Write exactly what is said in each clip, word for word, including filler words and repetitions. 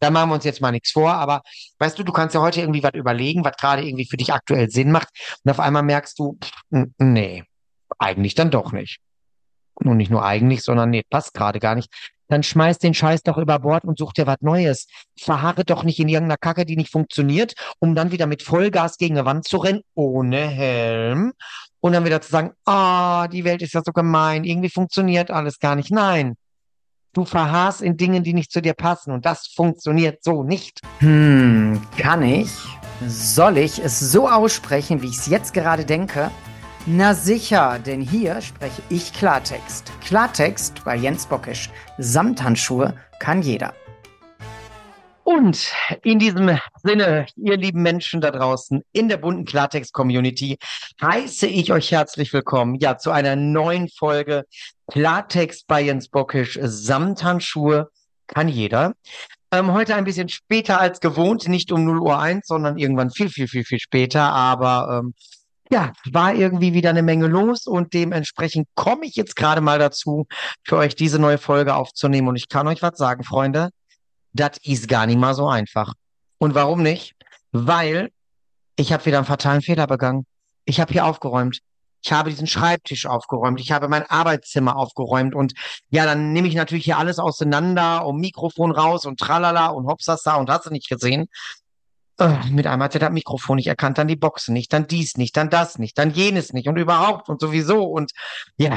Da machen wir uns jetzt mal nichts vor, aber weißt du, du kannst ja heute irgendwie was überlegen, was gerade irgendwie für dich aktuell Sinn macht. Und auf einmal merkst du, pff, n- nee, eigentlich dann doch nicht. Und nicht nur eigentlich, sondern nee, passt gerade gar nicht. Dann schmeiß den Scheiß doch über Bord und such dir was Neues. Verharre doch nicht in irgendeiner Kacke, die nicht funktioniert, um dann wieder mit Vollgas gegen eine Wand zu rennen, ohne Helm. Und dann wieder zu sagen, ah, die Welt ist ja so gemein, irgendwie funktioniert alles gar nicht. Nein, du verharrst in Dingen, die nicht zu dir passen. Und das funktioniert so nicht. Hm, kann ich? Soll ich es so aussprechen, wie ich es jetzt gerade denke? Na sicher, denn hier spreche ich Klartext. Klartext bei Jens Bockisch. Samthandschuhe kann jeder. Und in diesem Sinne, ihr lieben Menschen da draußen in der bunten Klartext-Community, heiße ich euch herzlich willkommen, ja, zu einer neuen Folge Klartext bei Jens Bockisch. Samthandschuhe kann jeder. Ähm, heute ein bisschen später als gewohnt, nicht um null Uhr eins, sondern irgendwann viel, viel, viel, viel später. Aber ähm, ja, war irgendwie wieder eine Menge los und dementsprechend komme ich jetzt gerade mal dazu, für euch diese neue Folge aufzunehmen. Und ich kann euch was sagen, Freunde. Das ist gar nicht mal so einfach. Und warum nicht? Weil ich habe wieder einen fatalen Fehler begangen. Ich habe hier aufgeräumt. Ich habe diesen Schreibtisch aufgeräumt. Ich habe mein Arbeitszimmer aufgeräumt. Und ja, dann nehme ich natürlich hier alles auseinander und Mikrofon raus und tralala und hopsasa und hast du nicht gesehen. Äh, mit einmal hat er das Mikrofon nicht erkannt, dann die Boxen nicht, dann dies nicht, dann das nicht, dann jenes nicht und überhaupt und sowieso. Und ja,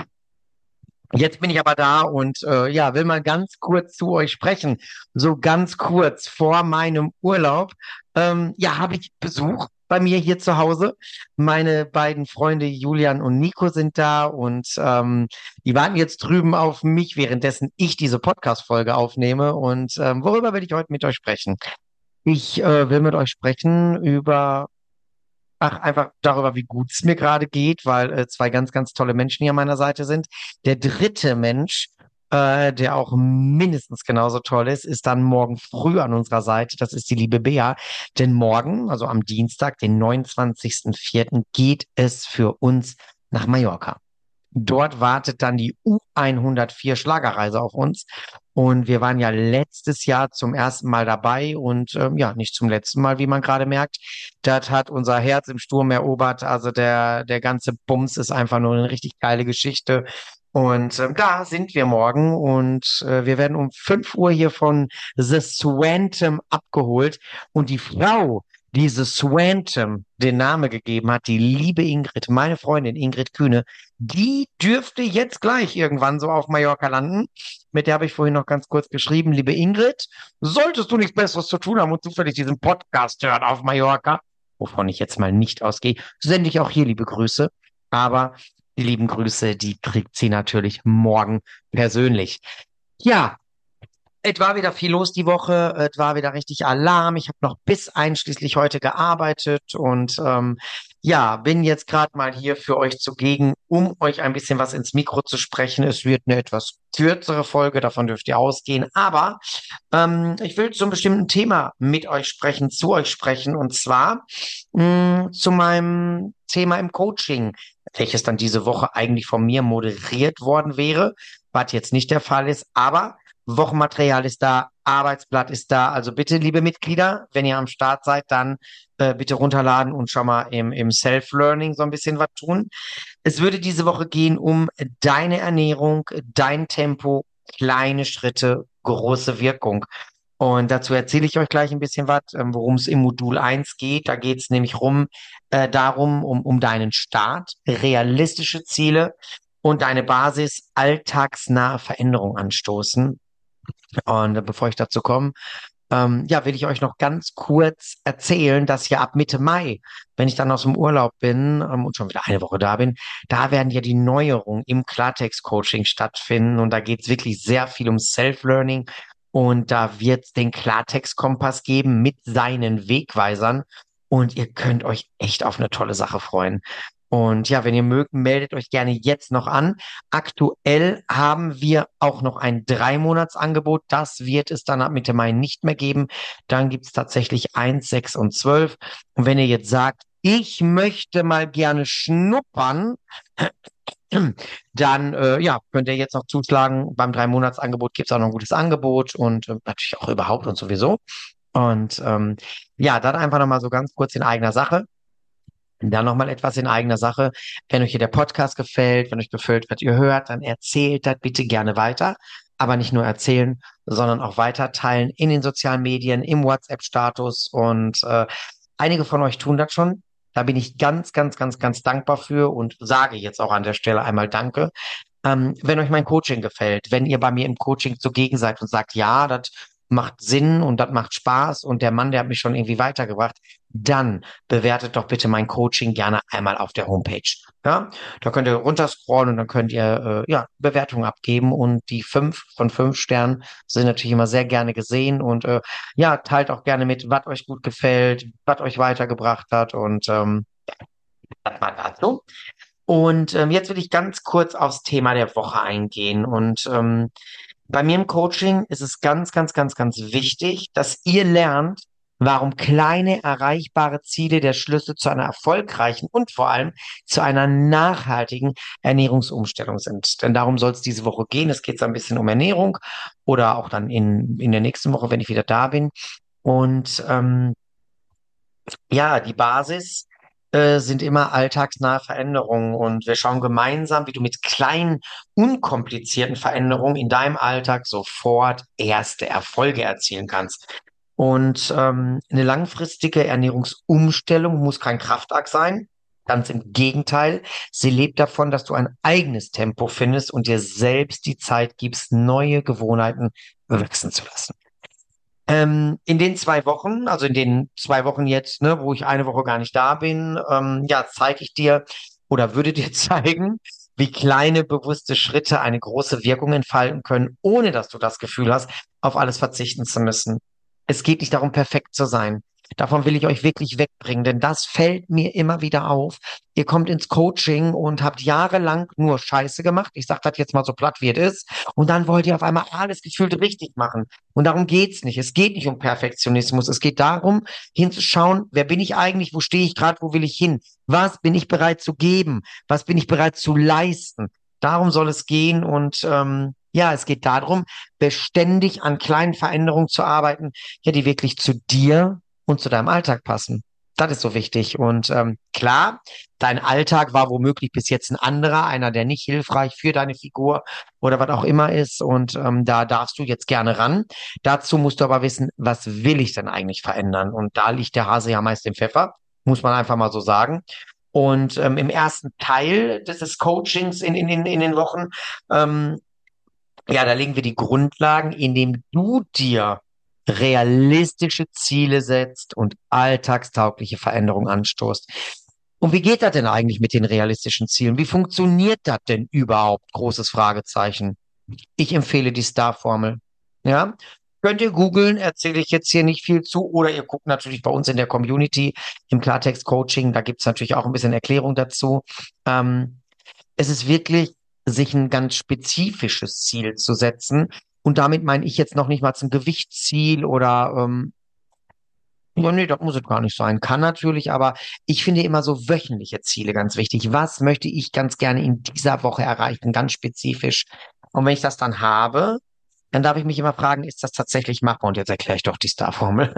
jetzt bin ich aber da und äh, ja, will mal ganz kurz zu euch sprechen. So ganz kurz vor meinem Urlaub, ähm, ja, habe ich Besuch bei mir hier zu Hause. Meine beiden Freunde Julian und Nico sind da und ähm, die warten jetzt drüben auf mich, währenddessen ich diese Podcast-Folge aufnehme. Und ähm, worüber will ich heute mit euch sprechen? Ich äh, will mit euch sprechen über Ach, einfach darüber, wie gut es mir gerade geht, weil äh, zwei ganz, ganz tolle Menschen hier an meiner Seite sind. Der dritte Mensch, äh, der auch mindestens genauso toll ist, ist dann morgen früh an unserer Seite. Das ist die liebe Bea. Denn morgen, also am Dienstag, den neunundzwanzigsten Vierten, geht es für uns nach Mallorca. Dort wartet dann die U hundertvier Schlagerreise auf uns. Und wir waren ja letztes Jahr zum ersten Mal dabei und ähm, ja, nicht zum letzten Mal, wie man gerade merkt. Das hat unser Herz im Sturm erobert. Also der, der ganze Bums ist einfach nur eine richtig geile Geschichte. Und ähm, da sind wir morgen und äh, wir werden um fünf Uhr hier von The Swantum abgeholt. Und die Frau, die The Swantum den Namen gegeben hat, die liebe Ingrid, meine Freundin Ingrid Kühne, die dürfte jetzt gleich irgendwann so auf Mallorca landen. Mit der habe ich vorhin noch ganz kurz geschrieben. Liebe Ingrid, solltest du nichts Besseres zu tun haben und zufällig diesen Podcast hören auf Mallorca, wovon ich jetzt mal nicht ausgehe, sende ich auch hier liebe Grüße. Aber die lieben Grüße, die kriegt sie natürlich morgen persönlich. Ja, es war wieder viel los die Woche, es war wieder richtig Alarm. Ich habe noch bis einschließlich heute gearbeitet und ähm, ja, bin jetzt gerade mal hier für euch zugegen, um euch ein bisschen was ins Mikro zu sprechen. Es wird eine etwas kürzere Folge, davon dürft ihr ausgehen, aber ähm, ich will zu einem bestimmten Thema mit euch sprechen, zu euch sprechen und zwar mh, zu meinem Thema im Coaching, welches dann diese Woche eigentlich von mir moderiert worden wäre, was jetzt nicht der Fall ist, aber Wochenmaterial ist da, Arbeitsblatt ist da. Also bitte, liebe Mitglieder, wenn ihr am Start seid, dann äh, bitte runterladen und schon mal im, im Self-Learning so ein bisschen was tun. Es würde diese Woche gehen um deine Ernährung, dein Tempo, kleine Schritte, große Wirkung. Und dazu erzähle ich euch gleich ein bisschen was, ähm, worum es im Modul eins geht. Da geht es nämlich rum, äh, darum, um, um deinen Start, realistische Ziele und deine Basis, alltagsnahe Veränderung anstoßen. Und äh, bevor ich dazu komme, ähm, ja, will ich euch noch ganz kurz erzählen, dass ja ab Mitte Mai, wenn ich dann aus dem Urlaub bin ähm, und schon wieder eine Woche da bin, da werden ja die Neuerungen im Klartext-Coaching stattfinden. Und da geht es wirklich sehr viel um Self-Learning. Und da wird es den Klartext-Kompass geben mit seinen Wegweisern. Und ihr könnt euch echt auf eine tolle Sache freuen. Und ja, wenn ihr mögt, meldet euch gerne jetzt noch an. Aktuell haben wir auch noch ein Drei-Monats-Angebot. Das wird es dann ab Mitte Mai nicht mehr geben. Dann gibt es tatsächlich eins, sechs und zwölf. Und wenn ihr jetzt sagt, ich möchte mal gerne schnuppern, dann äh, ja, könnt ihr jetzt noch zuschlagen. Beim Drei-Monats-Angebot gibt es auch noch ein gutes Angebot und äh, natürlich auch überhaupt und sowieso. Und ähm, ja, dann einfach nochmal so ganz kurz in eigener Sache. Dann nochmal etwas in eigener Sache. Wenn euch hier der Podcast gefällt, wenn euch gefällt, was ihr hört, dann erzählt das bitte gerne weiter. Aber nicht nur erzählen, sondern auch weiter teilen in den sozialen Medien, im WhatsApp-Status. Und äh, einige von euch tun das schon. Da bin ich ganz, ganz, ganz, ganz dankbar für und sage jetzt auch an der Stelle einmal Danke. Ähm, wenn euch mein Coaching gefällt, wenn ihr bei mir im Coaching zugegen seid und sagt, ja, das macht Sinn und das macht Spaß und der Mann, der hat mich schon irgendwie weitergebracht, dann bewertet doch bitte mein Coaching gerne einmal auf der Homepage. Ja, da könnt ihr runterscrollen und dann könnt ihr äh, ja Bewertungen abgeben und die fünf von fünf Sternen sind natürlich immer sehr gerne gesehen und äh, ja, teilt auch gerne mit, was euch gut gefällt, was euch weitergebracht hat und ähm, das mal dazu. Und ähm, jetzt will ich ganz kurz aufs Thema der Woche eingehen. Und ähm, bei mir im Coaching ist es ganz, ganz, ganz, ganz wichtig, dass ihr lernt, warum kleine erreichbare Ziele der Schlüssel zu einer erfolgreichen und vor allem zu einer nachhaltigen Ernährungsumstellung sind. Denn darum soll es diese Woche gehen. Es geht so ein bisschen um Ernährung oder auch dann in, in der nächsten Woche, wenn ich wieder da bin. Und ähm, ja, die Basis äh, sind immer alltagsnahe Veränderungen und wir schauen gemeinsam, wie du mit kleinen, unkomplizierten Veränderungen in deinem Alltag sofort erste Erfolge erzielen kannst. Und ähm, eine langfristige Ernährungsumstellung muss kein Kraftakt sein. Ganz im Gegenteil, sie lebt davon, dass du ein eigenes Tempo findest und dir selbst die Zeit gibst, neue Gewohnheiten wachsen zu lassen. Ähm, in den zwei Wochen, also in den zwei Wochen jetzt, ne, wo ich eine Woche gar nicht da bin, ähm, ja, zeige ich dir oder würde dir zeigen, wie kleine bewusste Schritte eine große Wirkung entfalten können, ohne dass du das Gefühl hast, auf alles verzichten zu müssen. Es geht nicht darum, perfekt zu sein. Davon will ich euch wirklich wegbringen, denn das fällt mir immer wieder auf. Ihr kommt ins Coaching und habt jahrelang nur Scheiße gemacht. Ich sage das jetzt mal so platt, wie es ist. Und dann wollt ihr auf einmal alles gefühlt richtig machen. Und darum geht's nicht. Es geht nicht um Perfektionismus. Es geht darum, hinzuschauen, wer bin ich eigentlich, wo stehe ich gerade, wo will ich hin? Was bin ich bereit zu geben? Was bin ich bereit zu leisten? Darum soll es gehen. Und ähm, ja, es geht darum, beständig an kleinen Veränderungen zu arbeiten, ja, die wirklich zu dir und zu deinem Alltag passen. Das ist so wichtig. Und ähm, klar, dein Alltag war womöglich bis jetzt ein anderer, einer, der nicht hilfreich für deine Figur oder was auch immer ist. Und ähm, da darfst du jetzt gerne ran. Dazu musst du aber wissen, was will ich denn eigentlich verändern? Und da liegt der Hase ja meist im Pfeffer, muss man einfach mal so sagen. Und ähm, im ersten Teil des, des Coachings in, in, in, in den Wochen, ähm, ja, da legen wir die Grundlagen, indem du dir realistische Ziele setzt und alltagstaugliche Veränderungen anstoßt. Und wie geht das denn eigentlich mit den realistischen Zielen? Wie funktioniert das denn überhaupt? Großes Fragezeichen. Ich empfehle die Star-Formel. Ja, könnt ihr googeln, erzähle ich jetzt hier nicht viel zu. Oder ihr guckt natürlich bei uns in der Community im Klartext-Coaching. Da gibt's natürlich auch ein bisschen Erklärung dazu. Ähm, es ist wirklich, sich ein ganz spezifisches Ziel zu setzen. Und damit meine ich jetzt noch nicht mal zum Gewichtsziel oder ähm, ja, nee, das muss es gar nicht sein. Kann natürlich, aber ich finde immer so wöchentliche Ziele ganz wichtig. Was möchte ich ganz gerne in dieser Woche erreichen, ganz spezifisch? Und wenn ich das dann habe, dann darf ich mich immer fragen, ist das tatsächlich machbar? Und jetzt erkläre ich doch die Star-Formel.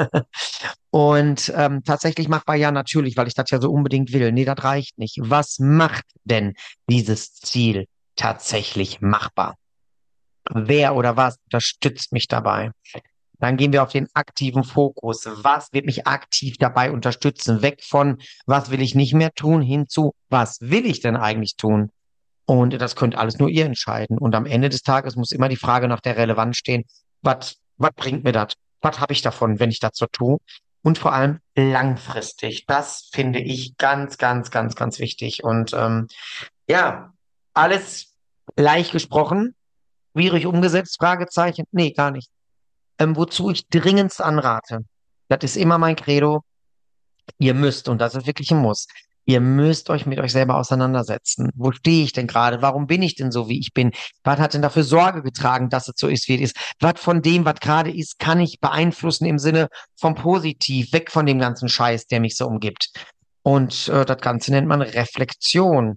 Und ähm, tatsächlich machbar, ja, natürlich, weil ich das ja so unbedingt will. Nee, das reicht nicht. Was macht denn dieses Ziel tatsächlich machbar? Wer oder was unterstützt mich dabei? Dann gehen wir auf den aktiven Fokus. Was wird mich aktiv dabei unterstützen? Weg von, was will ich nicht mehr tun, hin zu, was will ich denn eigentlich tun? Und das könnt alles nur ihr entscheiden. Und am Ende des Tages muss immer die Frage nach der Relevanz stehen. Was, was bringt mir das? Was habe ich davon, wenn ich das so tue? Und vor allem langfristig. Das finde ich ganz, ganz, ganz, ganz wichtig. Und ähm, ja, alles leicht gesprochen, schwierig umgesetzt, Fragezeichen? Nee, gar nicht. Ähm, wozu ich dringendst anrate, das ist immer mein Credo, ihr müsst, und das ist wirklich ein Muss, ihr müsst euch mit euch selber auseinandersetzen. Wo stehe ich denn gerade? Warum bin ich denn so, wie ich bin? Was hat denn dafür Sorge getragen, dass es so ist, wie es ist? Was von dem, was gerade ist, kann ich beeinflussen im Sinne vom Positiv, weg von dem ganzen Scheiß, der mich so umgibt? Und äh, das Ganze nennt man Reflexion.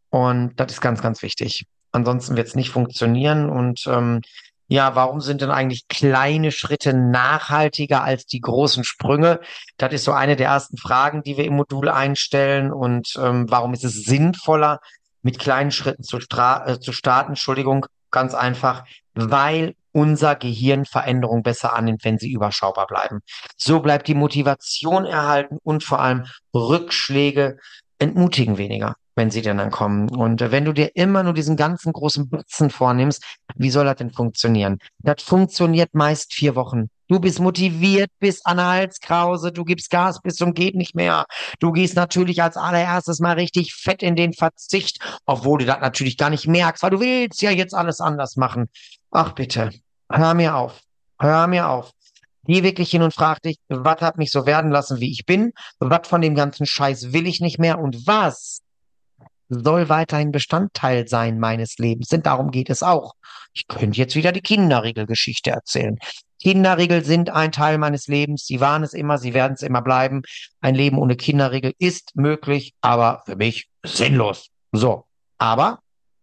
Und das ist ganz, ganz wichtig. Ansonsten wird es nicht funktionieren. Und ähm, ja, warum sind denn eigentlich kleine Schritte nachhaltiger als die großen Sprünge? Das ist so eine der ersten Fragen, die wir im Modul einstellen. Und ähm, warum ist es sinnvoller, mit kleinen Schritten zu, stra äh, zu starten? Entschuldigung, ganz einfach, weil unser Gehirn Veränderungen besser annimmt, wenn sie überschaubar bleiben. So bleibt die Motivation erhalten und vor allem Rückschläge entmutigen weniger, wenn sie denn dann kommen. Und äh, wenn du dir immer nur diesen ganzen großen Batzen vornimmst, wie soll das denn funktionieren? Das funktioniert meist vier Wochen. Du bist motiviert bis an die Halskrause, du gibst Gas bis zum geht nicht mehr. Du gehst natürlich als allererstes mal richtig fett in den Verzicht, obwohl du das natürlich gar nicht merkst, weil du willst ja jetzt alles anders machen. Ach bitte, hör mir auf, hör mir auf. Geh wirklich hin und frag dich, was hat mich so werden lassen, wie ich bin? Was von dem ganzen Scheiß will ich nicht mehr? Und was soll weiterhin Bestandteil sein meines Lebens? Denn darum geht es auch. Ich könnte jetzt wieder die Kinderriegelgeschichte erzählen. Kinderriegel sind ein Teil meines Lebens. Sie waren es immer, sie werden es immer bleiben. Ein Leben ohne Kinderriegel ist möglich, aber für mich sinnlos. So. Aber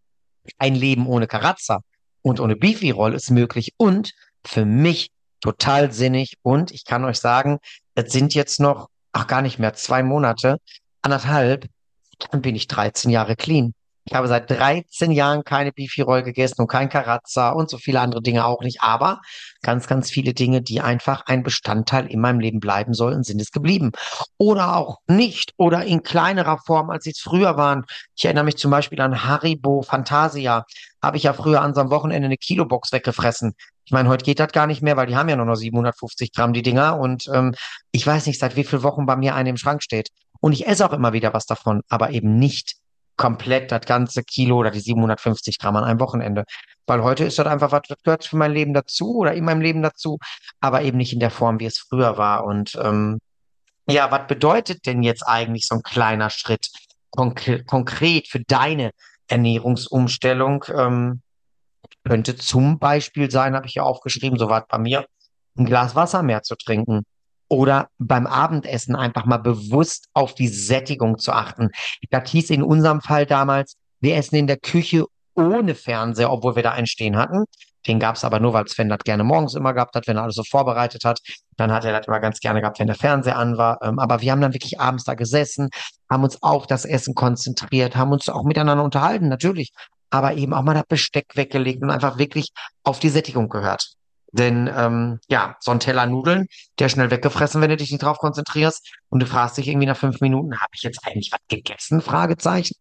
ein Leben ohne Karazza und ohne Beefy-Roll ist möglich und für mich total sinnig. Und ich kann euch sagen, es sind jetzt noch, ach gar nicht mehr, zwei Monate, anderthalb, dann bin ich dreizehn Jahre clean. Ich habe seit dreizehn Jahren keine Beefy-Roll gegessen und kein Karazza und so viele andere Dinge auch nicht. Aber ganz, ganz viele Dinge, die einfach ein Bestandteil in meinem Leben bleiben sollten, sind es geblieben. Oder auch nicht oder in kleinerer Form, als sie es früher waren. Ich erinnere mich zum Beispiel an Haribo Fantasia. Habe ich ja früher an so einem Wochenende eine Kilobox weggefressen. Ich meine, heute geht das gar nicht mehr, weil die haben ja nur noch siebenhundertfünfzig Gramm, die Dinger. Und ähm, ich weiß nicht, seit wie vielen Wochen bei mir eine im Schrank steht. Und ich esse auch immer wieder was davon, aber eben nicht komplett das ganze Kilo oder die siebenhundertfünfzig Gramm an einem Wochenende. Weil heute ist das einfach was, das gehört für mein Leben dazu oder in meinem Leben dazu, aber eben nicht in der Form, wie es früher war. Und ähm, ja, was bedeutet denn jetzt eigentlich so ein kleiner Schritt konk konkret für deine Ernährungsumstellung? Ähm, könnte zum Beispiel sein, habe ich ja aufgeschrieben, so war es bei mir, ein Glas Wasser mehr zu trinken. Oder beim Abendessen einfach mal bewusst auf die Sättigung zu achten. Das hieß in unserem Fall damals, wir essen in der Küche ohne Fernseher, obwohl wir da einen stehen hatten. Den gab es aber nur, weil Sven das gerne morgens immer gehabt hat, wenn er alles so vorbereitet hat. Dann hat er das immer ganz gerne gehabt, wenn der Fernseher an war. Ähm, aber wir haben dann wirklich abends da gesessen, haben uns auf das Essen konzentriert, haben uns auch miteinander unterhalten, natürlich, aber eben auch mal das Besteck weggelegt und einfach wirklich auf die Sättigung gehört. Denn ähm, ja, so ein Teller Nudeln, der ist schnell weggefressen, wenn du dich nicht drauf konzentrierst. Und du fragst dich irgendwie nach fünf Minuten, habe ich jetzt eigentlich was gegessen? Fragezeichen.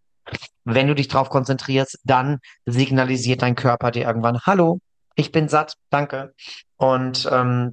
Wenn du dich drauf konzentrierst, dann signalisiert dein Körper dir irgendwann, hallo, ich bin satt, danke. Und ähm,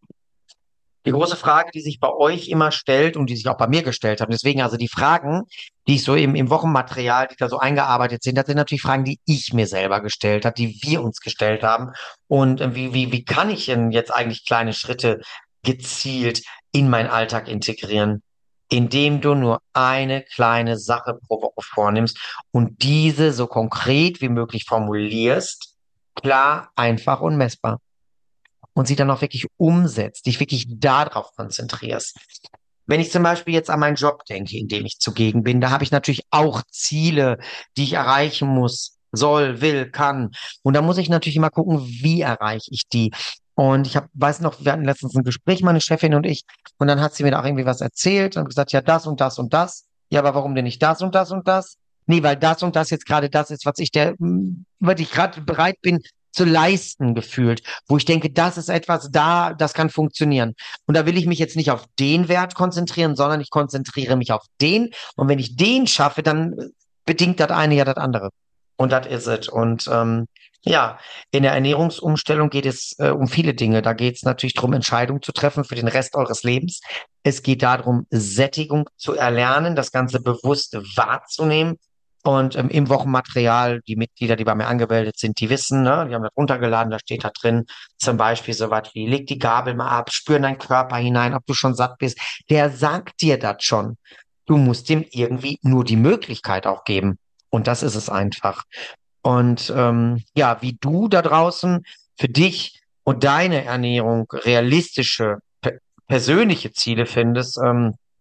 die große Frage, die sich bei euch immer stellt und die sich auch bei mir gestellt haben, deswegen also die Fragen, die ich so im, im Wochenmaterial, die da so eingearbeitet sind, das sind natürlich Fragen, die ich mir selber gestellt habe, die wir uns gestellt haben. Und äh, wie, wie, wie kann ich denn jetzt eigentlich kleine Schritte gezielt in meinen Alltag integrieren? Indem du nur eine kleine Sache pro Woche vornimmst und diese so konkret wie möglich formulierst, klar, einfach und messbar und sie dann auch wirklich umsetzt, dich wirklich darauf konzentrierst. Wenn ich zum Beispiel jetzt an meinen Job denke, in dem ich zugegen bin, da habe ich natürlich auch Ziele, die ich erreichen muss, soll, will, kann. Und da muss ich natürlich immer gucken, wie erreiche ich die. Und ich hab, weiß noch, wir hatten letztens ein Gespräch, meine Chefin und ich, und dann hat sie mir da auch irgendwie was erzählt und gesagt, ja, das und das und das. Ja, aber warum denn nicht das und das und das? Nee, weil das und das jetzt gerade das ist, was ich der, was ich gerade bereit bin zu leisten gefühlt, wo ich denke, das ist etwas da, das kann funktionieren. Und da will ich mich jetzt nicht auf den Wert konzentrieren, sondern ich konzentriere mich auf den. Und wenn ich den schaffe, dann bedingt das eine ja das andere. Und das ist es. Und ähm, ja, in der Ernährungsumstellung geht es äh, um viele Dinge. Da geht es natürlich darum, Entscheidungen zu treffen für den Rest eures Lebens. Es geht darum, Sättigung zu erlernen, das Ganze bewusst wahrzunehmen. Und ähm, im Wochenmaterial, die Mitglieder, die bei mir angemeldet sind, die wissen, ne, die haben das runtergeladen, da steht da drin, zum Beispiel so was wie, leg die Gabel mal ab, spür in deinen Körper hinein, ob du schon satt bist. Der sagt dir das schon. Du musst ihm irgendwie nur die Möglichkeit auch geben. Und das ist es einfach. Und ähm, ja, wie du da draußen für dich und deine Ernährung realistische, pe persönliche Ziele findest, ähm,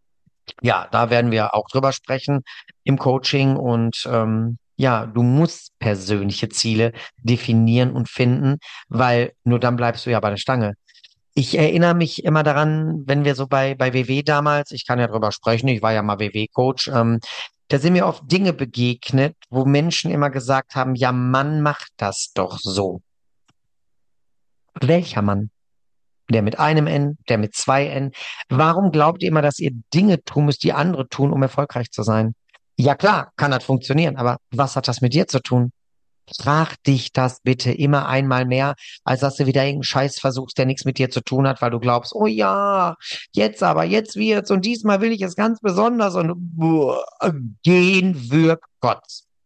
Ja, da werden wir auch drüber sprechen im Coaching und ähm, ja, du musst persönliche Ziele definieren und finden, weil nur dann bleibst du ja bei der Stange. Ich erinnere mich immer daran, wenn wir so bei, bei W W damals, ich kann ja drüber sprechen, ich war ja mal W W-Coach, ähm, da sind mir oft Dinge begegnet, wo Menschen immer gesagt haben, ja, Mann macht das doch so. Welcher Mann? Der mit einem N, der mit zwei N. Warum glaubt ihr immer, dass ihr Dinge tun müsst, die andere tun, um erfolgreich zu sein? Ja klar, kann das funktionieren, aber was hat das mit dir zu tun? Frag dich das bitte immer einmal mehr, als dass du wieder irgendeinen Scheiß versuchst, der nichts mit dir zu tun hat, weil du glaubst, oh ja, jetzt aber, jetzt wird's und diesmal will ich es ganz besonders und boah, gehen wirkt Gott.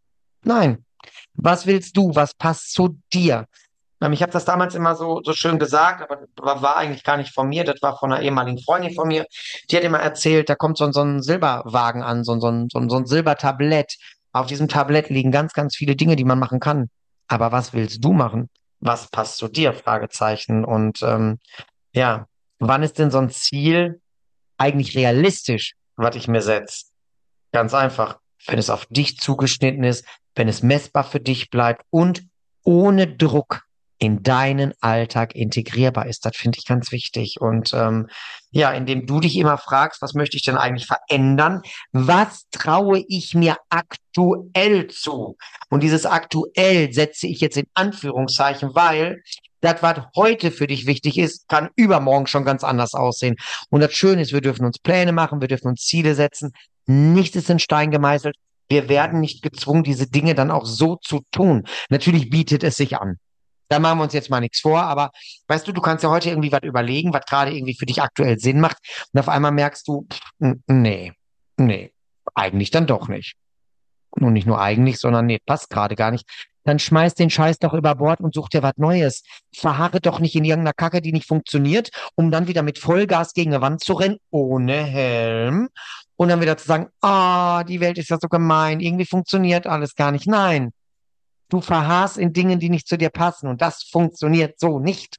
Nein, was willst du? Was passt zu dir? Ähm, Ich habe das damals immer so, so schön gesagt, aber das war, war eigentlich gar nicht von mir, das war von einer ehemaligen Freundin von mir. Die hat immer erzählt, da kommt so, ein- so ein Silberwagen an, so, ein- so, ein- so, ein- so ein Silbertablett. Auf diesem Tablett liegen ganz, ganz viele Dinge, die man machen kann. Aber was willst du machen? Was passt zu dir? Fragezeichen. Und ähm, ja, wann ist denn so ein Ziel eigentlich realistisch, was ich mir setze? Ganz einfach, wenn es auf dich zugeschnitten ist, wenn es messbar für dich bleibt und ohne Druck in deinen Alltag integrierbar ist. Das finde ich ganz wichtig. Und ähm, ja, indem du dich immer fragst, was möchte ich denn eigentlich verändern? Was traue ich mir aktuell zu? Und dieses aktuell setze ich jetzt in Anführungszeichen, weil das, was heute für dich wichtig ist, kann übermorgen schon ganz anders aussehen. Und das Schöne ist, wir dürfen uns Pläne machen, wir dürfen uns Ziele setzen. Nichts ist in Stein gemeißelt. Wir werden nicht gezwungen, diese Dinge dann auch so zu tun. Natürlich bietet es sich an. Da machen wir uns jetzt mal nichts vor, aber weißt du, du kannst ja heute irgendwie was überlegen, was gerade irgendwie für dich aktuell Sinn macht. Und auf einmal merkst du, pff, n- nee, nee, eigentlich dann doch nicht. Und nicht nur eigentlich, sondern nee, passt gerade gar nicht. Dann schmeiß den Scheiß doch über Bord und such dir was Neues. Verharre doch nicht in irgendeiner Kacke, die nicht funktioniert, um dann wieder mit Vollgas gegen eine Wand zu rennen, ohne Helm. Und dann wieder zu sagen, ah, die Welt ist ja so gemein, irgendwie funktioniert alles gar nicht. Nein, du verharrst in Dingen, die nicht zu dir passen. Und das funktioniert so nicht.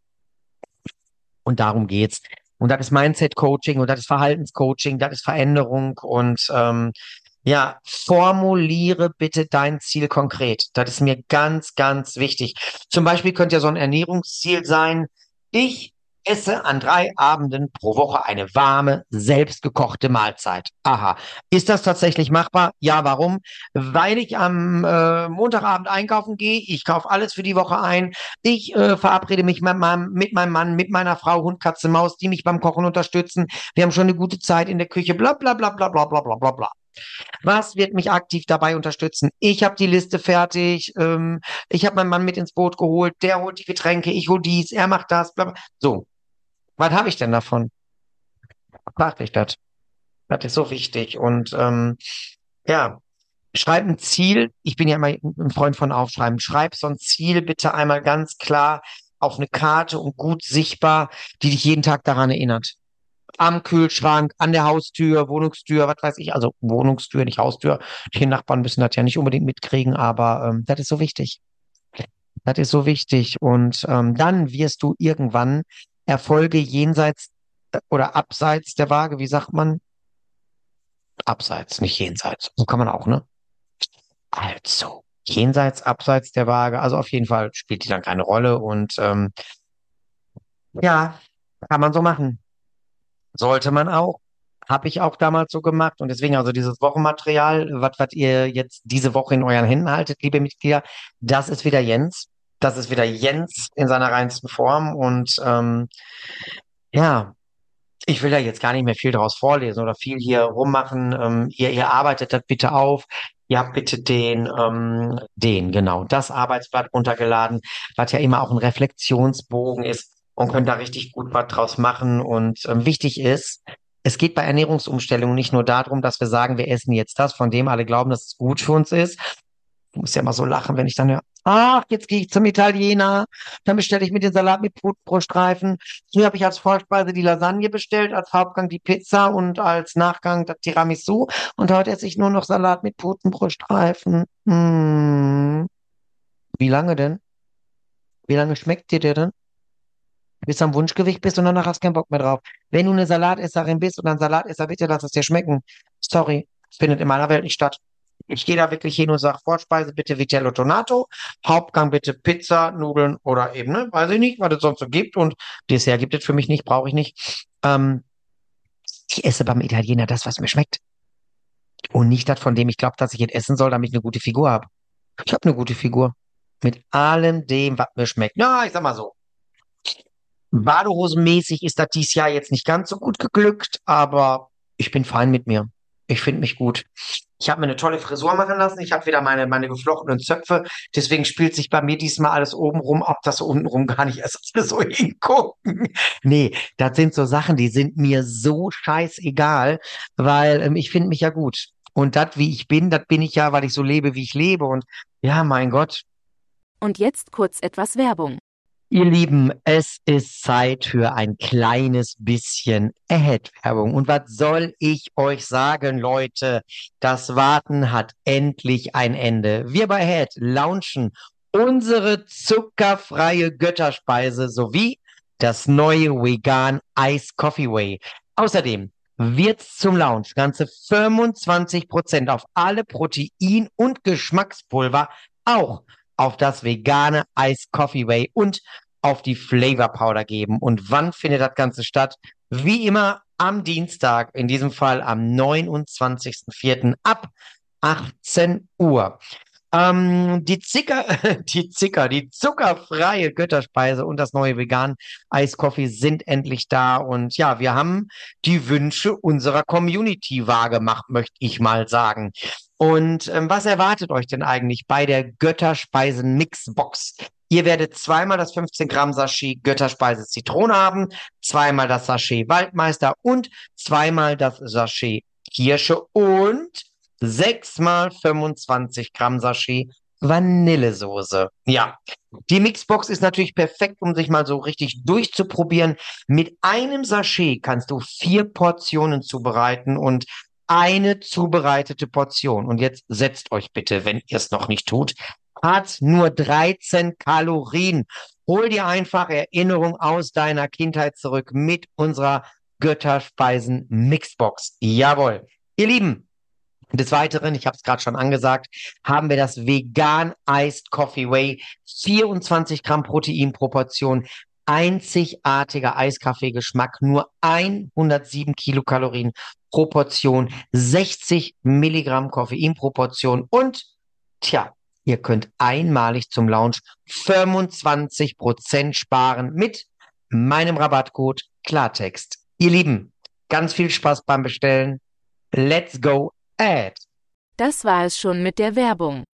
Und darum geht's. Und das ist Mindset-Coaching und das ist Verhaltenscoaching, das ist Veränderung und ähm, ja, formuliere bitte dein Ziel konkret. Das ist mir ganz, ganz wichtig. Zum Beispiel könnte ja so ein Ernährungsziel sein, ich esse an drei Abenden pro Woche eine warme, selbstgekochte Mahlzeit. Aha. Ist das tatsächlich machbar? Ja, warum? Weil ich am äh, Montagabend einkaufen gehe, ich kaufe alles für die Woche ein, ich äh, verabrede mich mit meinem, mit meinem Mann, mit meiner Frau, Hund, Katze, Maus, die mich beim Kochen unterstützen. Wir haben schon eine gute Zeit in der Küche, bla bla bla bla bla bla bla bla bla. Was wird mich aktiv dabei unterstützen? Ich habe die Liste fertig, ähm, ich habe meinen Mann mit ins Boot geholt, der holt die Getränke, ich hol dies, er macht das, bla bla. So, was habe ich denn davon? Frag dich das. Das ist so wichtig. Und ähm, ja, schreib ein Ziel. Ich bin ja immer ein Freund von Aufschreiben. Schreib so ein Ziel bitte einmal ganz klar auf eine Karte und gut sichtbar, die dich jeden Tag daran erinnert. Am Kühlschrank, an der Haustür, Wohnungstür, was weiß ich. Also Wohnungstür, nicht Haustür. Die Nachbarn müssen das ja nicht unbedingt mitkriegen, aber ähm, das ist so wichtig. Das ist so wichtig. Und ähm, dann wirst du irgendwann Erfolge jenseits äh, oder abseits der Waage, wie sagt man? Abseits, nicht jenseits. So kann man auch, ne? Also, jenseits, abseits der Waage, also auf jeden Fall spielt die dann keine Rolle und ähm, ja, kann man so machen. Sollte man auch. Habe ich auch damals so gemacht und deswegen also dieses Wochenmaterial, was, was ihr jetzt diese Woche in euren Händen haltet, liebe Mitglieder, das ist wieder Jens. Das ist wieder Jens in seiner reinsten Form und ähm, ja, ich will da jetzt gar nicht mehr viel draus vorlesen oder viel hier rummachen. Ähm, ihr, ihr arbeitet das bitte auf. Ihr habt bitte den, ähm, den, genau, das Arbeitsblatt runtergeladen, was ja immer auch ein Reflexionsbogen ist und könnt da richtig gut was draus machen. Und ähm, wichtig ist, es geht bei Ernährungsumstellungen nicht nur darum, dass wir sagen, wir essen jetzt das, von dem alle glauben, dass es gut für uns ist, ich muss ja mal so lachen, wenn ich dann höre, ach, jetzt gehe ich zum Italiener, dann bestelle ich mir den Salat mit Brotstreifen. Hier habe ich als Vorspeise die Lasagne bestellt, als Hauptgang die Pizza und als Nachgang das Tiramisu. Und heute esse ich nur noch Salat mit Putenbrotstreifen. Hm. Wie lange denn? Wie lange schmeckt dir der denn? bis du am Wunschgewicht bist und danach hast du keinen Bock mehr drauf. Wenn du eine Salatesserin bist und ein Salatesser, bitte lass es dir schmecken. Sorry, findet in meiner Welt nicht statt. Ich gehe da wirklich hin und sage, Vorspeise bitte Vitello Tonato, Hauptgang bitte Pizza, Nudeln oder eben, ne, weiß ich nicht, was es sonst so gibt. Und Dessert gibt es für mich nicht, brauche ich nicht. Ähm, ich esse beim Italiener das, was mir schmeckt. Und nicht das, von dem ich glaube, dass ich es essen soll, damit ich eine gute Figur habe. Ich habe eine gute Figur. Mit allem dem, was mir schmeckt. Na, ich sag mal so. Badehosenmäßig ist das dieses Jahr jetzt nicht ganz so gut geglückt, aber ich bin fein mit mir. Ich finde mich gut. Ich habe mir eine tolle Frisur machen lassen. Ich habe wieder meine, meine geflochtenen Zöpfe. Deswegen spielt sich bei mir diesmal alles oben rum, ob das unten rum gar nicht erst so hingucken. Nee, das sind so Sachen, die sind mir so scheißegal, weil ähm, ich finde mich ja gut. Und das, wie ich bin, das bin ich ja, weil ich so lebe, wie ich lebe. Und ja, mein Gott. Und jetzt kurz etwas Werbung. Ihr Lieben, es ist Zeit für ein kleines bisschen Ahead-Werbung. Und was soll ich euch sagen, Leute? Das Warten hat endlich ein Ende. Wir bei Ahead launchen unsere zuckerfreie Götterspeise sowie das neue Vegan Ice Coffee Whey. Außerdem wird's zum Launch ganze fünfundzwanzig Prozent auf alle Protein- und Geschmackspulver, auch auf das vegane Ice Coffee Whey und auf die Flavor Powder geben. Und wann findet das Ganze statt? Wie immer am Dienstag, in diesem Fall am neunundzwanzigsten vierten ab achtzehn Uhr. Ähm, die Zicker, die Zicker, die zuckerfreie Götterspeise und das neue vegan Eiskoffee sind endlich da. Und ja, wir haben die Wünsche unserer Community wahrgemacht, möchte ich mal sagen. Und ähm, was erwartet euch denn eigentlich bei der Götterspeisen Mixbox? Ihr werdet zweimal das fünfzehn Gramm Sachet Götterspeise Zitrone haben, zweimal das Sachet Waldmeister und zweimal das Sachet Kirsche und sechsmal fünfundzwanzig Gramm Sachet Vanillesoße. Ja, die Mixbox ist natürlich perfekt, um sich mal so richtig durchzuprobieren. Mit einem Sachet kannst du vier Portionen zubereiten und eine zubereitete Portion. Und jetzt setzt euch bitte, wenn ihr es noch nicht tut, hat nur dreizehn Kalorien. Hol dir einfach Erinnerung aus deiner Kindheit zurück mit unserer Götterspeisen Mixbox. Jawohl. Ihr Lieben, des Weiteren, ich habe es gerade schon angesagt, haben wir das Vegan Iced Coffee Whey, vierundzwanzig Gramm Protein pro Portion, einzigartiger Eiskaffee-Geschmack, nur hundertsieben Kilokalorien pro Portion, sechzig Milligramm Koffein pro Portion und, tja, ihr könnt einmalig zum Launch fünfundzwanzig Prozent sparen mit meinem Rabattcode Klartext. Ihr Lieben, ganz viel Spaß beim Bestellen. Let's go Ahead. Das war es schon mit der Werbung.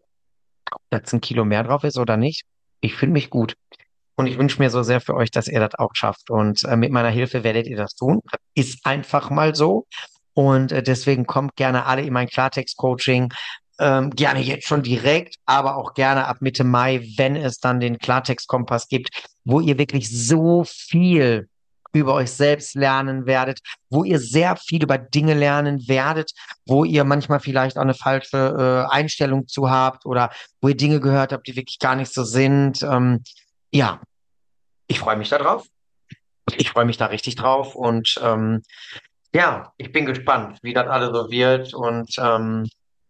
Ob jetzt ein Kilo mehr drauf ist oder nicht, ich finde mich gut. Und ich wünsche mir so sehr für euch, dass ihr das auch schafft. Und äh, mit meiner Hilfe werdet ihr das tun. Das ist einfach mal so. Und äh, deswegen kommt gerne alle in mein Klartext-Coaching. Ähm, gerne jetzt schon direkt, aber auch gerne ab Mitte Mai, wenn es dann den Klartext-Kompass gibt, wo ihr wirklich so viel über euch selbst lernen werdet, wo ihr sehr viel über Dinge lernen werdet, wo ihr manchmal vielleicht auch eine falsche äh, Einstellung zu habt oder wo ihr Dinge gehört habt, die wirklich gar nicht so sind. Ähm, ja, ich freue mich da drauf. Ich freue mich da richtig drauf und ähm, ja, ich bin gespannt, wie das alles so wird und ähm,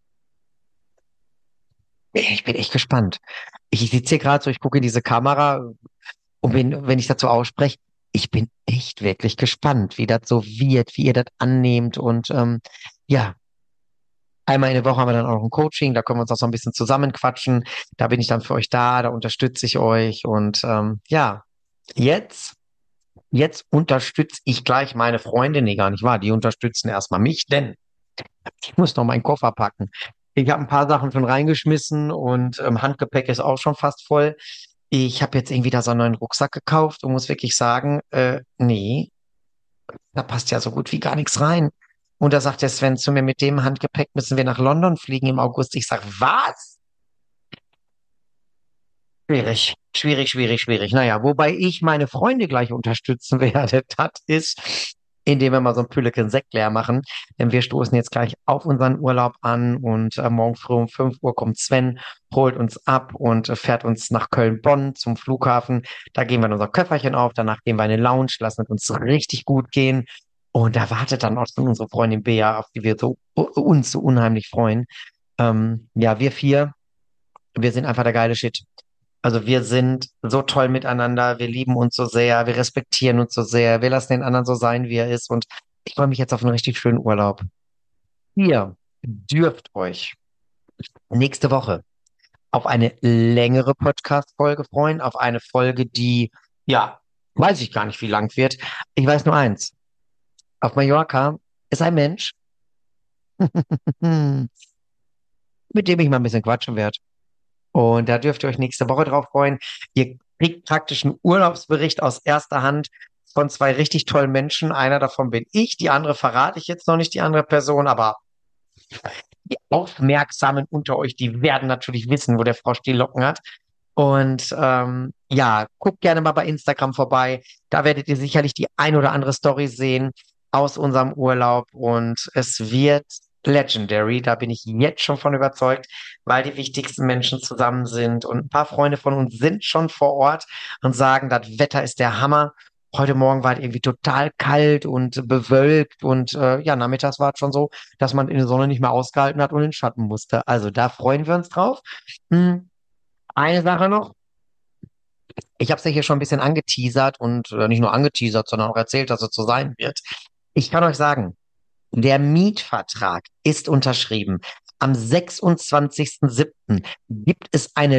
ich bin echt gespannt. Ich sitze hier gerade so, ich gucke in diese Kamera und bin, wenn ich dazu ausspreche, ich bin echt wirklich gespannt, wie das so wird, wie ihr das annehmt und ähm, ja, einmal in der Woche haben wir dann auch noch ein Coaching, da können wir uns auch so ein bisschen zusammenquatschen. Da bin ich dann für euch da, da unterstütze ich euch und ähm, ja, jetzt Jetzt unterstütze ich gleich meine Freunde. Nee, gar nicht wahr. Die unterstützen erstmal mich, denn ich muss noch meinen Koffer packen. Ich habe ein paar Sachen schon reingeschmissen und ähm, Handgepäck ist auch schon fast voll. Ich habe jetzt irgendwie da so einen neuen Rucksack gekauft und muss wirklich sagen, äh, nee, da passt ja so gut wie gar nichts rein. Und da sagt der Sven zu mir, mit dem Handgepäck müssen wir nach London fliegen im August. Ich sag, was? Schwierig, schwierig, schwierig, schwierig. Naja, wobei ich meine Freunde gleich unterstützen werde, das ist indem wir mal so ein Püleken Sekt leer machen. Denn wir stoßen jetzt gleich auf unseren Urlaub an und äh, morgen früh um fünf Uhr kommt Sven, holt uns ab und äh, fährt uns nach Köln-Bonn zum Flughafen. Da gehen wir in unser Köfferchen auf, danach gehen wir in eine Lounge, lassen es uns richtig gut gehen. Und da wartet dann auch schon unsere Freundin Bea, auf die wir so, uns so unheimlich freuen. Ähm, ja, wir vier, wir sind einfach der geile Shit. Also wir sind so toll miteinander, wir lieben uns so sehr, wir respektieren uns so sehr, wir lassen den anderen so sein, wie er ist. Und ich freue mich jetzt auf einen richtig schönen Urlaub. Ihr dürft euch nächste Woche auf eine längere Podcast-Folge freuen, auf eine Folge, die, ja, weiß ich gar nicht, wie lang wird. Ich weiß nur eins. Auf Mallorca ist ein Mensch, mit dem ich mal ein bisschen quatschen werde. Und da dürft ihr euch nächste Woche drauf freuen. Ihr kriegt praktisch einen Urlaubsbericht aus erster Hand von zwei richtig tollen Menschen. Einer davon bin ich, die andere verrate ich jetzt noch nicht, die andere Person, aber die Aufmerksamen unter euch, die werden natürlich wissen, wo der Frosch die Locken hat. Und ähm, ja, guckt gerne mal bei Instagram vorbei. Da werdet ihr sicherlich die ein oder andere Story sehen aus unserem Urlaub. Und es wird legendary. Da bin ich jetzt schon von überzeugt, weil die wichtigsten Menschen zusammen sind. Und ein paar Freunde von uns sind schon vor Ort und sagen, das Wetter ist der Hammer. Heute Morgen war es irgendwie total kalt und bewölkt. Und äh, ja, nachmittags war es schon so, dass man in der Sonne nicht mehr ausgehalten hat und in den Schatten musste. Also da freuen wir uns drauf. Hm. Eine Sache noch. Ich habe es ja hier schon ein bisschen angeteasert und äh, nicht nur angeteasert, sondern auch erzählt, dass es so sein wird. Ich kann euch sagen, der Mietvertrag ist unterschrieben. Am sechsundzwanzigsten siebten gibt es eine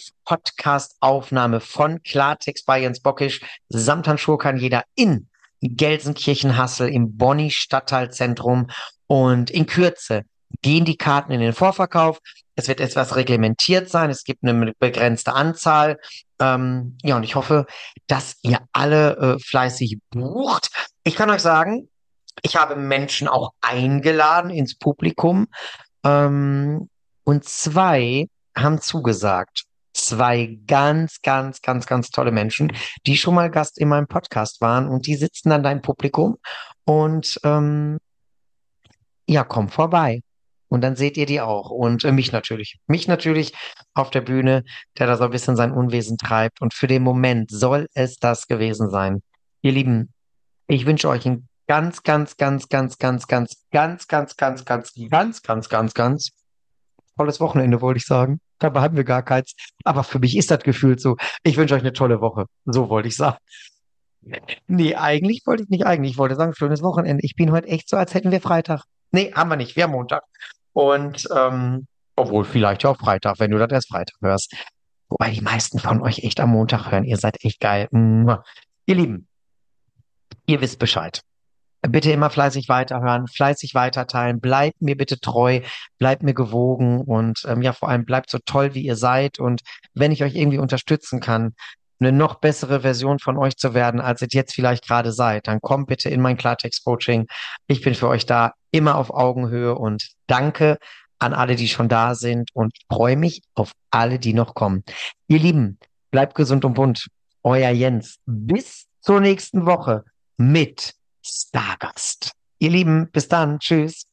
Live-Podcast-Aufnahme von Klartext bei Jens Bockisch samt Herrn Schurkan jeder in Gelsenkirchen-Hassel im Bonny Stadtteilzentrum. Und in Kürze gehen die Karten in den Vorverkauf. Es wird etwas reglementiert sein. Es gibt eine begrenzte Anzahl. Ähm, ja, und ich hoffe, dass ihr alle äh, fleißig bucht. Ich kann euch sagen, ich habe Menschen auch eingeladen ins Publikum. Ähm, und zwei haben zugesagt. Zwei ganz, ganz, ganz, ganz tolle Menschen, die schon mal Gast in meinem Podcast waren und die sitzen dann da im Publikum und ähm, ja, komm vorbei. Und dann seht ihr die auch. Und äh, mich natürlich. Mich natürlich auf der Bühne, der da so ein bisschen sein Unwesen treibt. Und für den Moment soll es das gewesen sein. Ihr Lieben, ich wünsche euch ein ganz, ganz, ganz, ganz, ganz, ganz, ganz, ganz, ganz, ganz, ganz, ganz, ganz, ganz tolles Wochenende, wollte ich sagen. Dabei haben wir gar keins. Aber für mich ist das gefühlt so. Ich wünsche euch eine tolle Woche. So wollte ich sagen. Nee, eigentlich wollte ich nicht eigentlich. Ich wollte sagen, schönes Wochenende. Ich bin heute echt so, als hätten wir Freitag. Nee, haben wir nicht. Wir haben Montag. Und, ähm, obwohl vielleicht ja auch Freitag, wenn du das erst Freitag hörst. Wobei die meisten von euch echt am Montag hören. Ihr seid echt geil. Mua. Ihr Lieben, ihr wisst Bescheid. Bitte immer fleißig weiterhören, fleißig weiterteilen. Bleibt mir bitte treu, bleibt mir gewogen und ähm, ja, vor allem bleibt so toll, wie ihr seid. Und wenn ich euch irgendwie unterstützen kann, eine noch bessere Version von euch zu werden, als ihr jetzt vielleicht gerade seid, dann kommt bitte in mein Klartext-Coaching. Ich bin für euch da immer auf Augenhöhe und danke an alle, die schon da sind und freue mich auf alle, die noch kommen. Ihr Lieben, bleibt gesund und bunt. Euer Jens. Bis zur nächsten Woche mit Stargast. Ihr Lieben, bis dann. Tschüss.